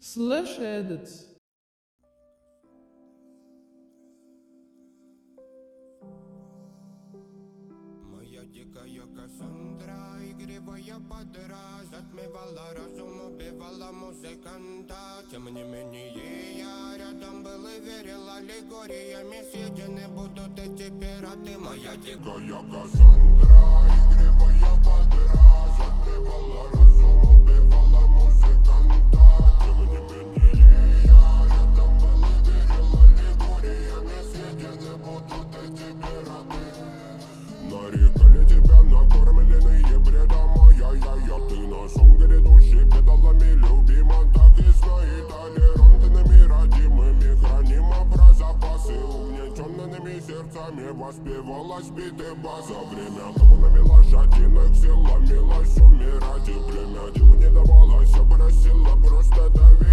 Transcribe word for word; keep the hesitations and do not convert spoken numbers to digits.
Slash edit. Моя дикая Кассандра, игривая подра, затмевала разум, убивала музыканта. Тем не менее я рядом был и верил аллегориями. Съедены будут эти пираты. Моя дикая Кассандра, игривая подра, затмевала разум, убивала музыканта. Тем не менее я рядом был и верил аллегориями. Съедены будут эти пираты. Нарекали тебя накормленные бредом, моя-я-я. Ты носом грядущий педалами любима. Так и знай, толерантными, родимыми. Хранима про запасы, угнетенными сердцами. Воспевалась биты бас. За время табунами лошадиных силами лось умирать. И племя диву не давалось, просила просто доверять.